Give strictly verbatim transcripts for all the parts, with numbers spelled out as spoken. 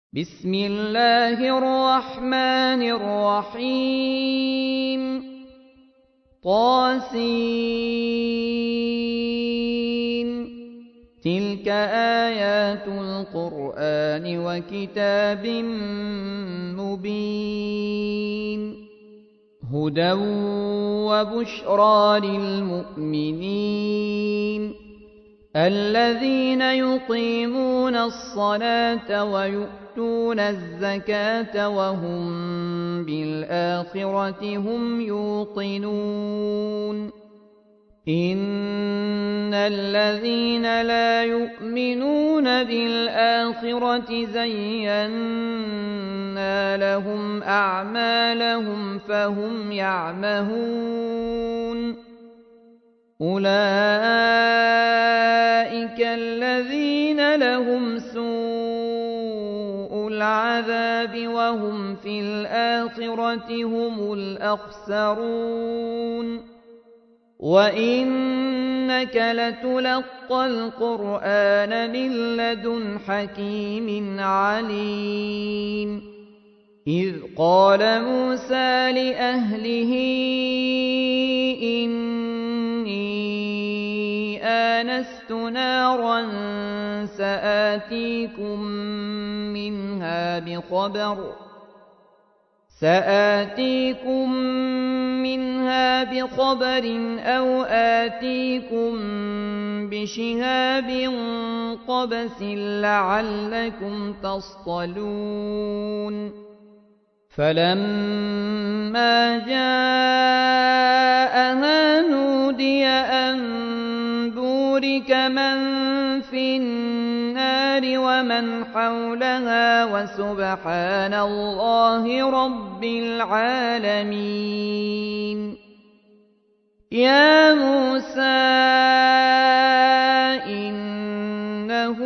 بسم الله الرحمن الرحيم طاسين تلك آيات القرآن وكتاب مبين هدى وبشرى للمؤمنين الذين يقيمون الصلاة ويؤتون الزكاة وهم بالآخرة هم يوقنون إن الذين لا يؤمنون بالآخرة زينا لهم أعمالهم فهم يعمهون أولئك الذين لهم سوء العذاب وهم في الآخرة هم الأخسرون وإنك لتلقى القرآن من لدن حكيم عليم إذ قال موسى لأهله إني آنست نارا سآتيكم منها بخبر سآتيكم منها بخبر أو آتيكم بشهاب قبس لعلكم تصطلون فلما جاءها نودي أن بورك من في النار ومن حولها وسبحان الله رب العالمين يا موسى إنه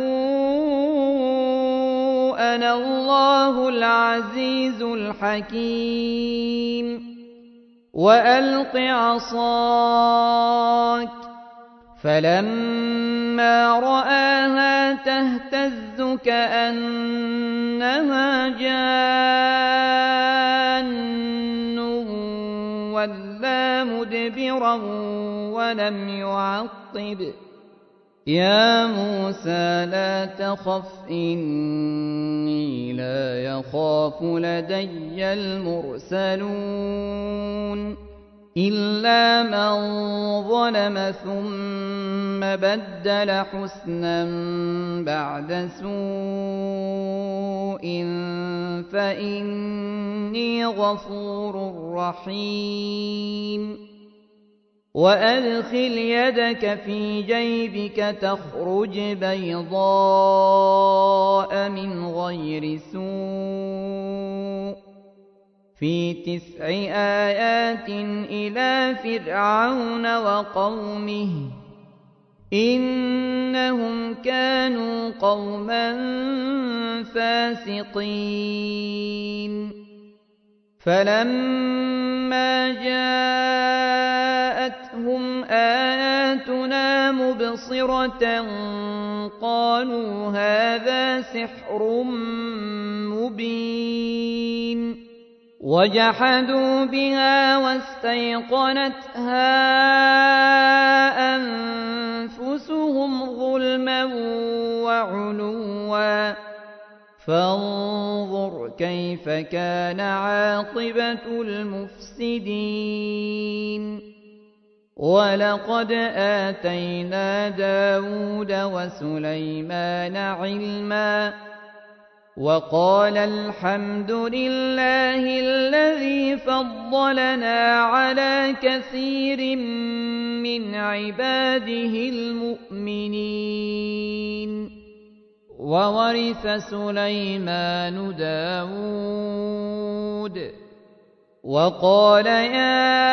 أنا الله العزيز الحكيم وألق عصاك فلما رآها تهتز كأنها جان ولا مدبرا ولم يعقب يا موسى لا تخف إني لا يخاف لدي المرسلون إلا من ظلم ثم بدل حسنا بعد سوء فإني غفور رحيم وأدخل يدك في جيبك تخرج بيضاء من غير سوء في تسع آيات إلى فرعون وقومه إنهم كانوا قوما فاسقين فلما جاءتهم آياتنا مبصرة قالوا هذا سحر مبين وجحدوا بها واستيقنتها أنفسهم ظلما وعلوا فانظر كيف كان عاقبة المفسدين ولقد آتينا داود وسليمان علما وقال الحمد لله الذي فضلنا على كثير من عباده المؤمنين وورث سليمان داود وقال يا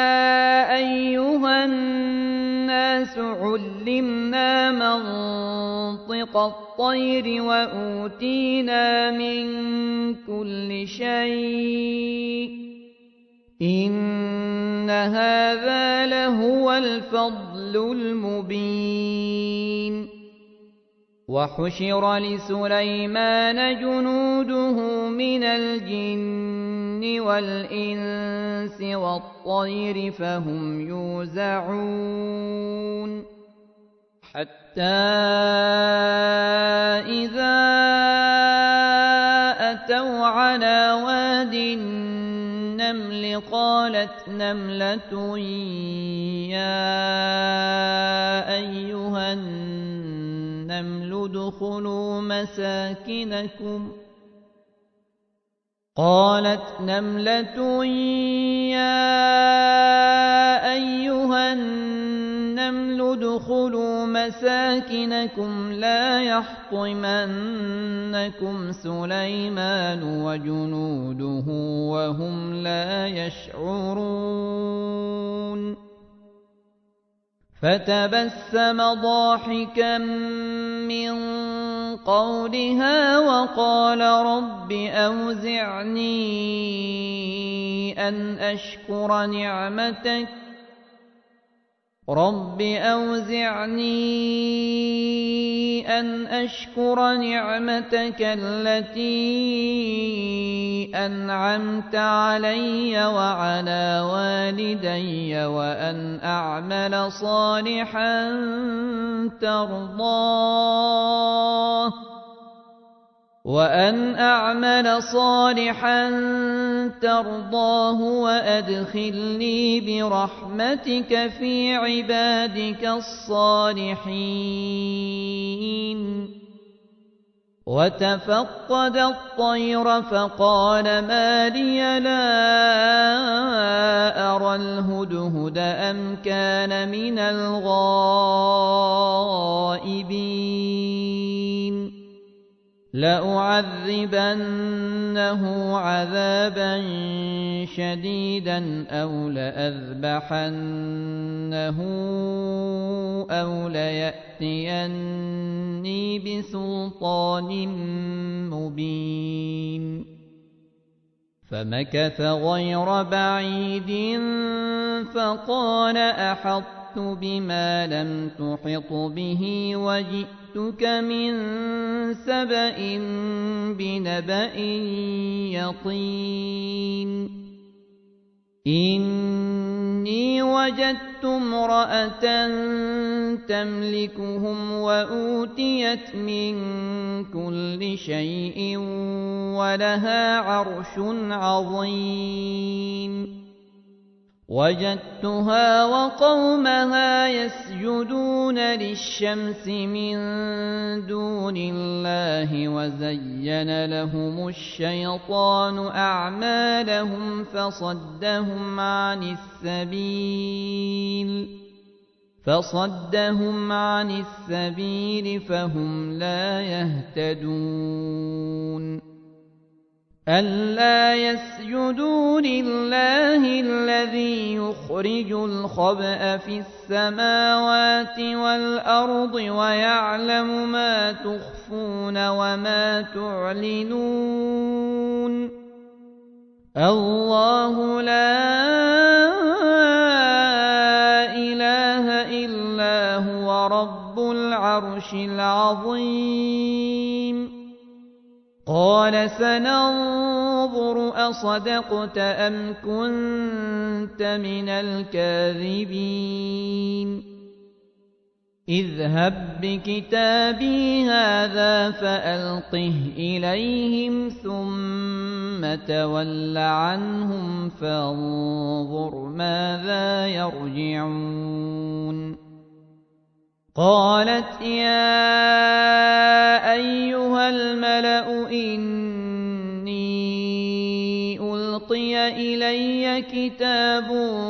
أيها الناس علمنا منطق الطير وأوتينا من كل شيء إن هذا لهو الفضل المبين وحشر لسليمان جنوده من الجن والإنس والطير فهم يوزعون حتى إذا أتوا على واد النمل قالت نملة يا أيها النمل ادخلوا مساكنكم قالت نملة يا أيها النمل ادخلوا مساكنكم لا يحطمنكم سليمان وجنوده وهم لا يشعرون فتبسم ضاحكا من قولها وقال رب أوزعني أن أشكر نعمتك رب أوزعني أن أشكر نعمتك التي أنعمت علي وعلى والدي وأن أعمل صالحا ترضاه وأن أعمل صالحا ترضاه وأدخلني برحمتك في عبادك الصالحين وتفقد الطير فقال ما لي لا أرى الهدهد أم كان من الغائبين لأعذبنه عذابا شديدا أو لأذبحنه أو ليأتيني بسلطان مبين فمكث غير بعيد فقال أحطت بما لم تحط به وجئتك من سبأ بنبأ يقين إني وجدت امرأة تملكهم وأوتيت من كل شيء ولها عرش عظيم وجدتها وقومها يسجدون للشمس من دون الله وزين لهم الشيطان أعمالهم فصدهم عن السبيل فصدهم عن السبيل فهم لا يهتدون ألا يسجدوا لله الذي يخرج الخبأ في السماوات والأرض ويعلم ما تخفون وما تعلنون الله لا إله إلا هو رب العرش العظيم قال سننظر أصدقت أم كنت من الكاذبين اذهب بكتابي هذا فألقه إليهم ثم تول عنهم فانظر ماذا يرجعون قالت يا أيها الملأ إني ألقي إلي كتاب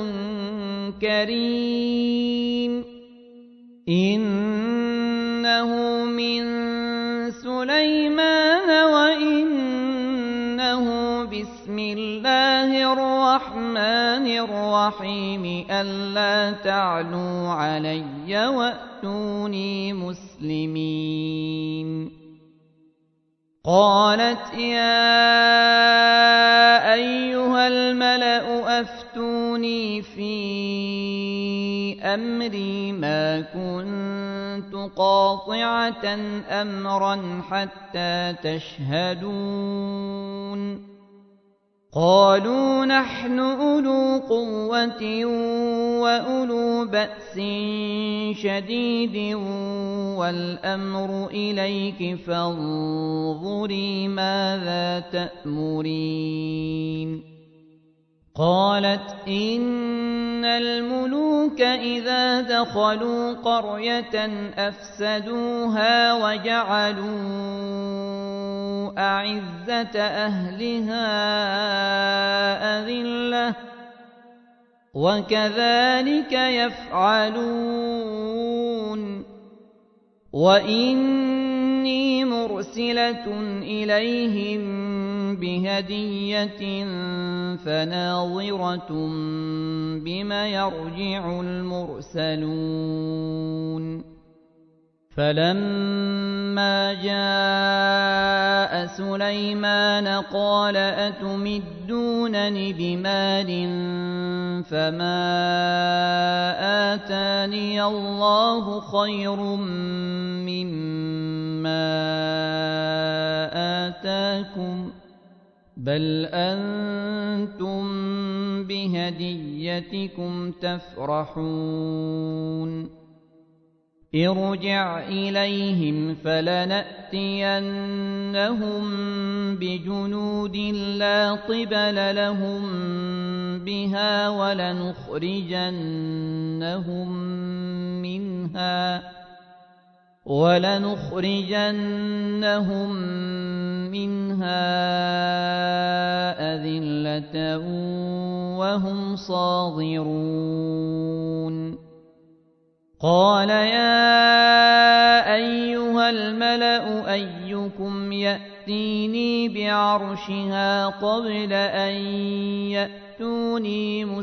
كريم إنه من سليمان وإنه بسم الله الرحمن الرحيم ألا تعلوا علي وأتوني مسلمين قالت يا أيها الملأ أفتوني في أمري ما كنت قاطعة أمرا حتى تشهدون قالوا نحن أولو قوة وأولو بأس شديد والأمر إليك فانظري ماذا تأمرين قالت إن الملوك إذا دخلوا قرية أفسدوها وجعلوا أعزة أهلها أذلة وكذلك يفعلون وإني مرسلة إليهم بهدية فناظرة بما يرجع المرسلون فلما جاء سليمان قال أتمدونني بمال فما آتاني الله خير مما آتاكم بل أنتم بهديتكم تفرحون ارجع إليهم فلنأتينهم بجنود لا قبل لهم بها ولنخرجنهم منها ولنخرجنهم منها أذلة وهم صاغرون قال يا أيها الملأ أيكم يأتيني بعرشها قبل أن يأتوني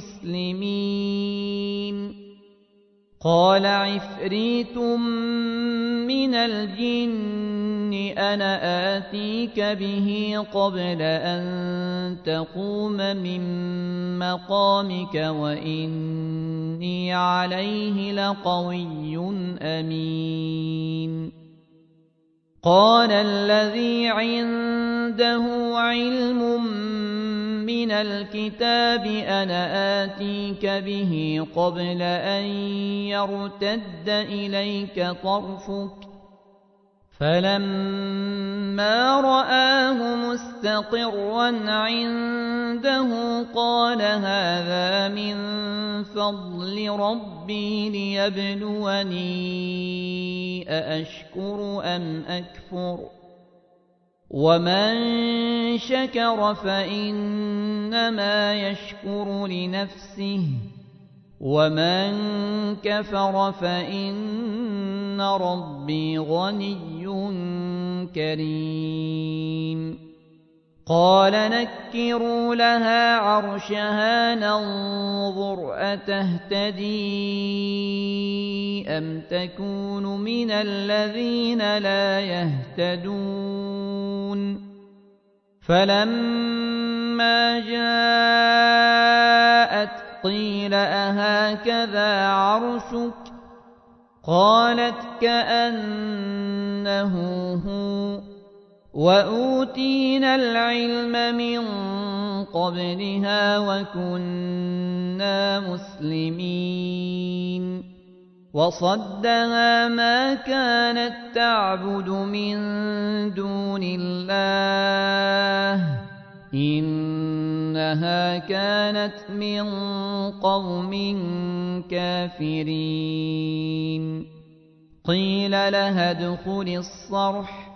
مسلمين قال عفريت من الجن أنا آتيك به قبل أن تقوم من مقامك وإني عليه لقوي أمين قال الذي عنده علم من الكتاب أنا آتيك به قبل أن يرتد إليك طرفك فلما رآه مستقرا عنده قال هذا من فضل ربي ليبلوني أأشكر أم أكفر ومن شكر فإنما يشكر لنفسه ومن كفر فإن ربي غني كريم قال نكروا لها عرشها ننظر أتهتدي أم تكون من الذين لا يهتدون فلما جاءت قيل أهكذا عرشك قالت كأنه هو وأوتينا العلم من قبلها وكنا مسلمين وصدها ما كانت تعبد من دون الله إنها كانت من قوم كافرين قيل لها ادخل الصرح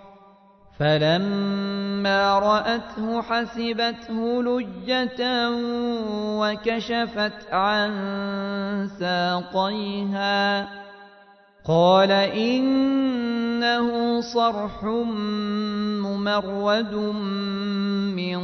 فلما رأته حسبته لجة وكشفت عن ساقيها قال إنه صرح ممرد من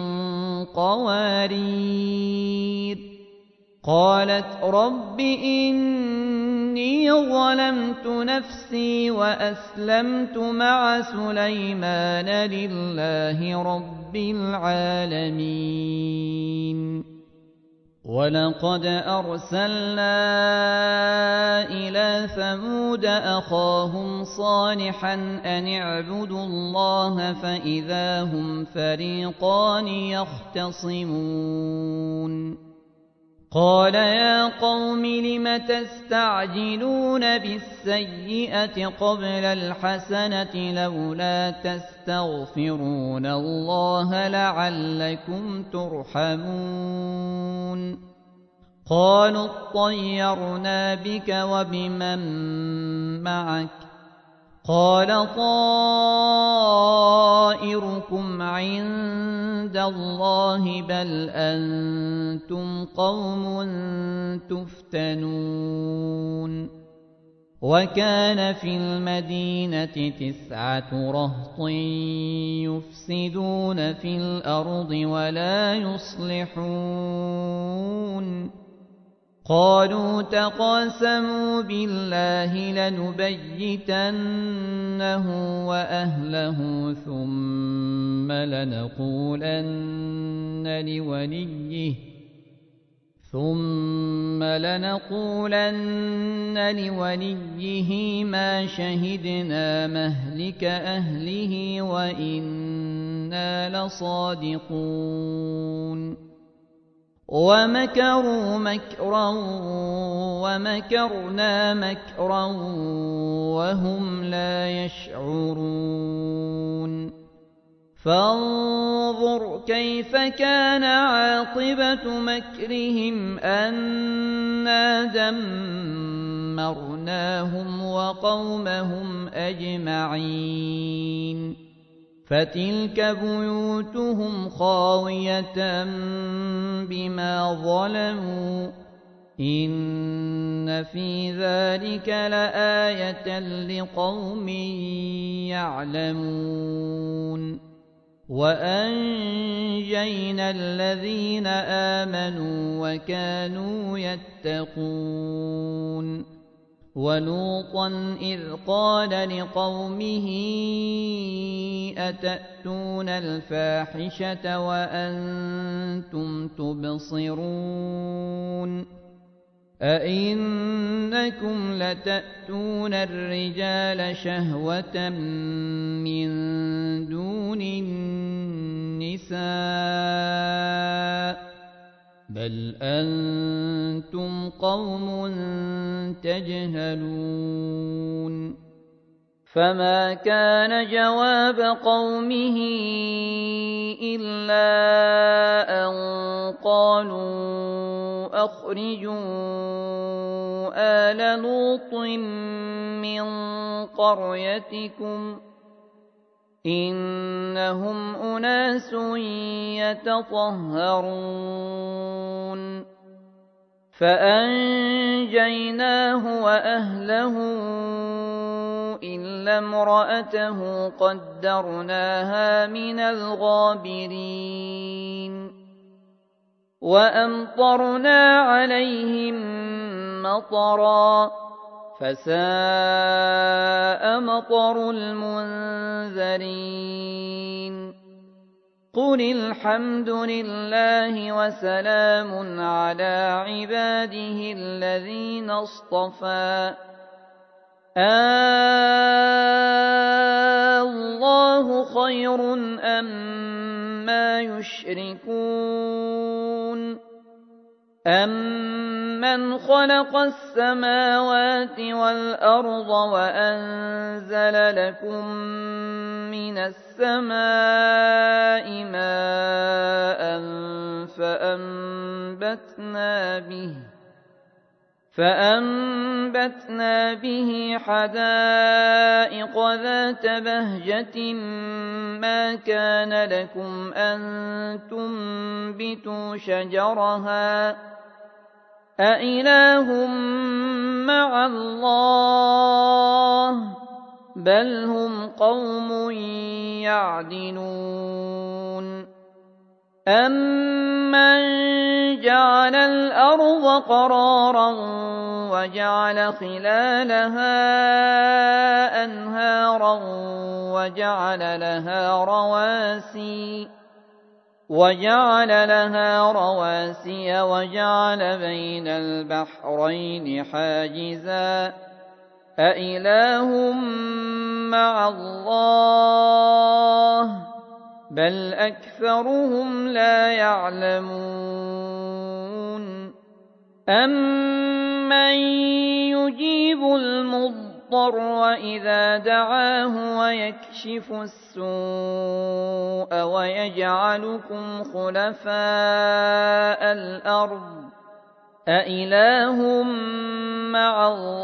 قوارير قالت رب إني ظلمت نفسي وأسلمت مع سليمان لله رب العالمين وَلَقَدْ أَرْسَلْنَا إِلَىٰ ثَمُودَ أَخَاهُمْ صَالِحًا أَنِ اعْبُدُوا اللَّهَ فَإِذَا هُمْ فَرِيقَانِ يَخْتَصِمُونَ قَالَ يَا قَوْمِ لِمَ تَسْتَعْجِلُونَ بِالسَّيِّئَةِ قَبْلَ الْحَسَنَةِ ۖ لَوْلَا تَسْتَغْفِرُونَ اللَّهَ لَعَلَّكُمْ تُرْحَمُونَ قَالُوا اطَّيَّرْنَا بِكَ وَبِمَن مَّعَكَ ۚ قَالَ طَائِرُكُمْ عِندَ اللَّهِ ۖ بَلْ أَنتُمْ قَوْمٌ تُفْتَنُونَ وَكَانَ فِي الْمَدِينَةِ تِسْعَةُ رَهْطٍ يُفْسِدُونَ فِي الْأَرْضِ وَلَا يُصْلِحُونَ قَالُوا تَقَاسَمُوا بِاللَّهِ لَنُبَيِّتَنَّهُ وَأَهْلَهُ ثُمَّ لَنَقُولَنَّ لِوَلِيِّهِ ثُمَّ لَنَقُولَنَّ لِوَلِيِّهِ مَا شَهِدْنَا مَهْلِكَ أَهْلِهِ وَإِنَّا لَصَادِقُونَ وَمَكَرُوا مَكْرًا وَمَكَرْنَا مَكْرًا وَهُمْ لَا يَشْعُرُونَ فَانظُرْ كَيْفَ كَانَ عَاقِبَةُ مَكْرِهِمْ أَنَّا دَمَّرْنَاهُمْ وَقَوْمَهُمْ أَجْمَعِينَ فَتِلْكَ بُيُوتُهُمْ خَاوِيَةً بِمَا ظَلَمُوا ۗ إِنَّ فِي ذَلِكَ لَآيَةً لِقَوْمٍ يَعْلَمُونَ وَأَنجَيْنَا الَّذِينَ آمَنُوا وَكَانُوا يَتَّقُونَ وَلُوطًا إِذْ قَالَ لِقَوْمِهِ أَتَأْتُونَ الْفَاحِشَةَ وَأَنتُمْ تُبْصِرُونَ أَئِنَّكُمْ لَتَأْتُونَ الرِّجَالَ شَهْوَةً مِّن دُونِ النِّسَاءِ بَلْ أَنتُمْ قَوْمٌ تَجْهَلُونَ فَمَا كَانَ جَوَابَ قَوْمِهِ إِلَّا أَن قَالُوا أَخْرِجُوا آلَ لُوطٍ مِّن قَرْيَتِكُمْ ۖ إِنَّهُمْ أُنَاسٌ يَتَطَهَّرُونَ فَأَنجَيْنَاهُ وَأَهْلَهُ إِلَّا امْرَأَتَهُ قَدَّرْنَاهَا مِنَ الْغَابِرِينَ وَأَمْطَرْنَا عَلَيْهِم مَّطَرًا ۖ فَسَاءَ مَطَرُ الْمُنذَرِينَ قُلِ الْحَمْدُ لِلَّهِ وَسَلَامٌ عَلَىٰ عِبَادِهِ الَّذِينَ اصْطَفَىٰ آللَّهُ خَيْرٌ أَمَّا يُشْرِكُونَ أَمَّنْ خَلَقَ السَّمَاوَاتِ وَالْأَرْضَ وَأَنزَلَ لَكُم مِّنَ السَّمَاءِ مَاءً فَأَنبَتْنَا بِهِ فَأَنبَتْنَا بِهِ حَدَائِقَ ذَاتَ بَهْجَةٍ مَّا كَانَ لَكُمْ أَن تُنبِتُوا شَجَرَهَا ۗ أَإِلَٰهٌ مَّعَ اللَّهِ ۚ بَلْ هُمْ قَوْمٌ يَعْدِلُونَ أَمَّن جَعَلَ الْأَرْضَ قَرَارًا وَجَعَلَ خِلَالَهَا أَنْهَارًا وَجَعَلَ لَهَا رَوَاسِيَ وجعل لها رواسي وجعل بين البحرين حاجزا أإله مع الله بل أكثرهم لا يعلمون أمن يجيب المضطر إذا دعاه ويكشف السوء ويجعلكم خلفاء الأرض أإله مع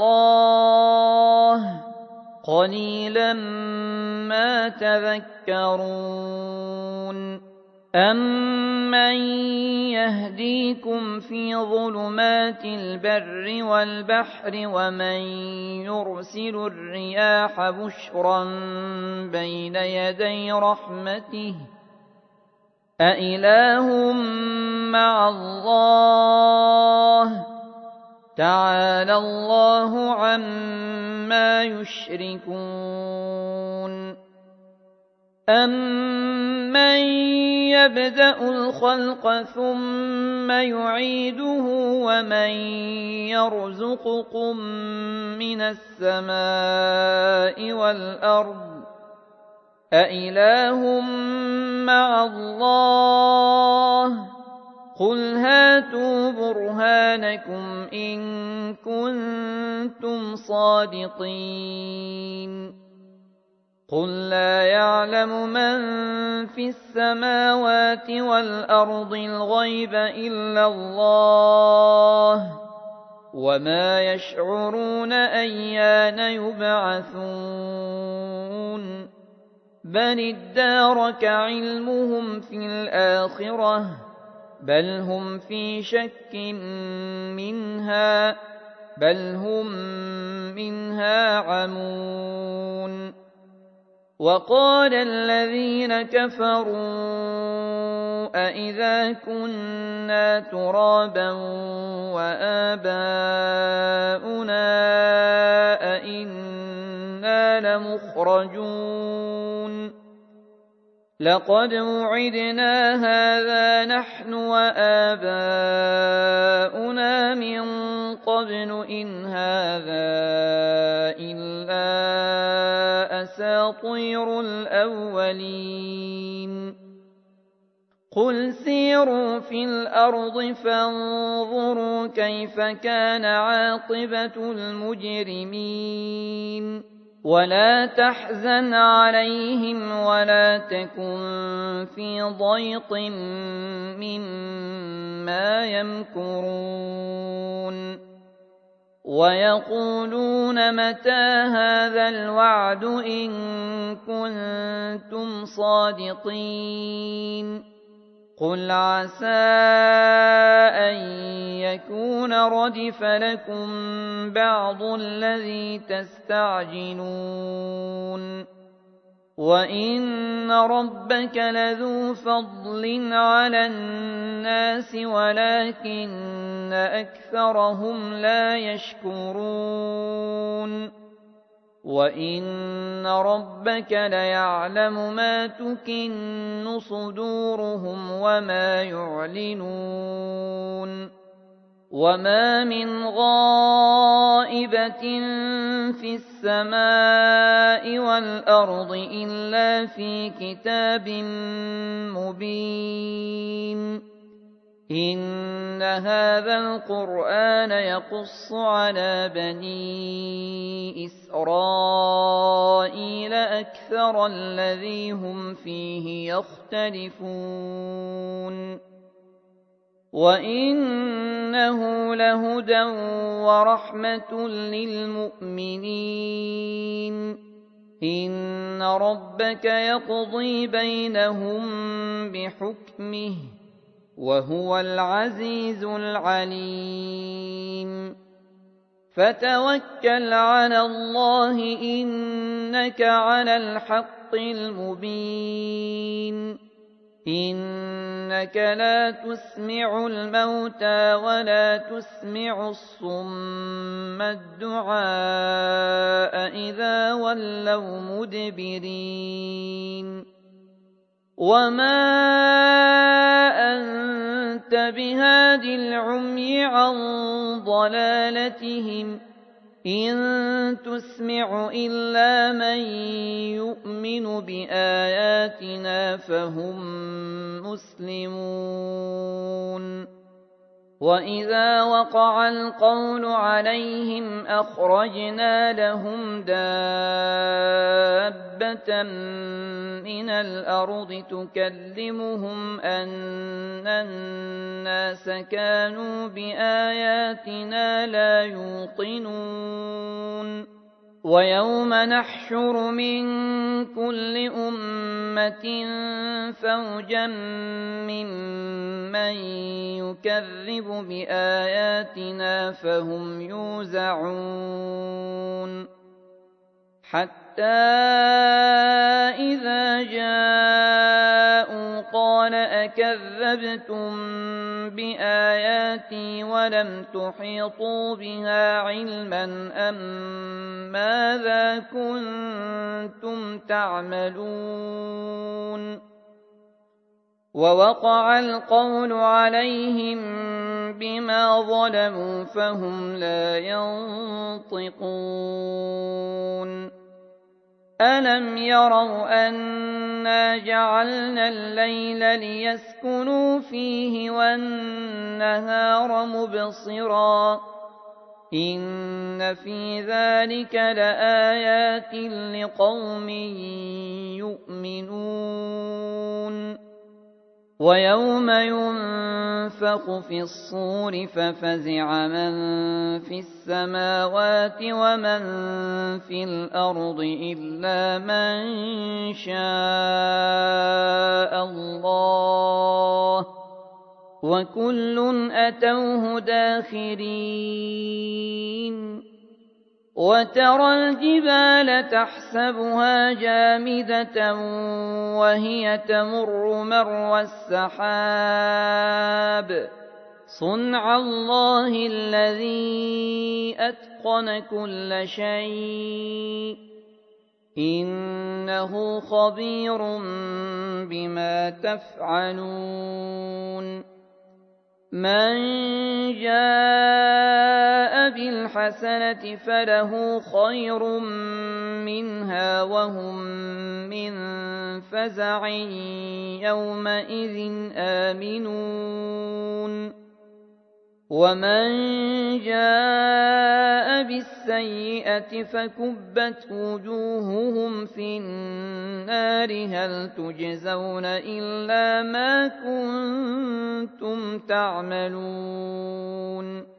الله قليلا ما تذكرون أمن يهديكم في ظلمات البر والبحر ومن يرسل الرياح بشرا بين يدي رحمته أإله مع الله تعالى الله عما يشركون أمن يبدأ الخلق ثم يعيده ومن يرزقكم من السماء والأرض أإله مع الله قل هاتوا برهانكم إن كنتم صادقين قل لا يعلم من في السماوات والأرض الغيب إلا الله وما يشعرون أيان يبعثون بل ادارك علمهم في الآخرة بل هم في شك منها بل هم منها عمون وقال الذين كفروا أإذا كنا ترابا وآباؤنا أإنا لمخرجون لقد وعدنا هذا نحن وآباؤنا من قبل إن هذا إلا أساطير الأولين قل سيروا في الأرض فانظروا كيف كان عاقبة المجرمين ولا تحزن عليهم ولا تكن في ضيق مما يمكرون ويقولون متى هذا الوعد إن كنتم صادقين قل عسى أن يكون ردف لكم بعض الذي تستعجلون وإن ربك لذو فضل على الناس ولكن أكثرهم لا يشكرون وإن ربك ليعلم ما تكن صدورهم وما يعلنون وما من غائبة في السماء والأرض إلا في كتاب مبين إن هذا القرآن يقص على بني إسرائيل أكثر الذي هم فيه يختلفون وإنه لهدى ورحمة للمؤمنين إن ربك يقضي بينهم بحكمه وهو العزيز العليم فتوكل على الله إنك على الحق المبين إنك لا تسمع الموتى ولا تسمع الصم الدعاء إذا ولوا مدبرين وما أنت بهاد العمي عن ضلالتهم إن تسمع إلا من يؤمن بآياتنا فهم مسلمون وإذا وقع القول عليهم أخرجنا لهم دابة من الأرض تكلمهم أن الناس كانوا بآياتنا لا يوقنون ويوم نحشر من كل أمة فوجا ممن يكذب بآياتنا فهم يوزعون حتى إذا جاءوا قال أكذبتم بآياتي ولم تحيطوا بها علما أم ماذا كنتم تعملون ووقع القول عليهم بما ظلموا فهم لا ينطقون ألم يروا أنا جعلنا الليل ليسكنوا فيه والنهار مبصرا إن في ذلك لآيات لقوم يؤمنون ويوم ينفخ في الصور ففزع من في السماوات ومن في الأرض إلا من شاء الله وكل أتوه داخرين وترى الجبال تحسبها جامدة وهي تمر مر السحاب صنع الله الذي أتقن كل شيء إنه خبير بما تفعلون من جاء بالحسنة فله خير منها وهم من فزع يومئذ آمنون ومن جاء بالسيئة فكبت وجوههم في النار هل تجزون إلا ما كنتم تعملون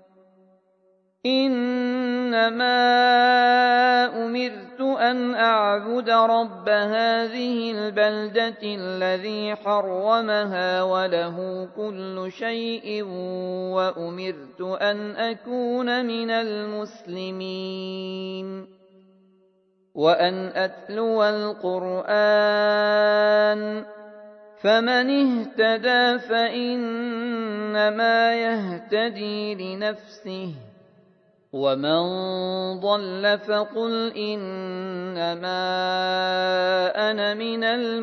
إنما أمرت أن أعبد رب هذه البلدة الذي حرمها وله كل شيء وأمرت أن أكون من المسلمين وأن أتلو القرآن فمن اهتدى فإنما يهتدي لنفسه ومن ضل فقل إنما أنا من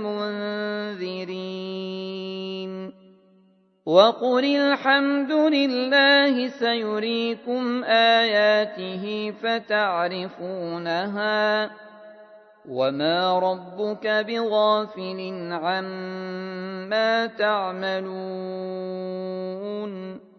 المنذرين وقل الحمد لله سيريكم آياته فتعرفونها وما ربك بغافل عما تعملون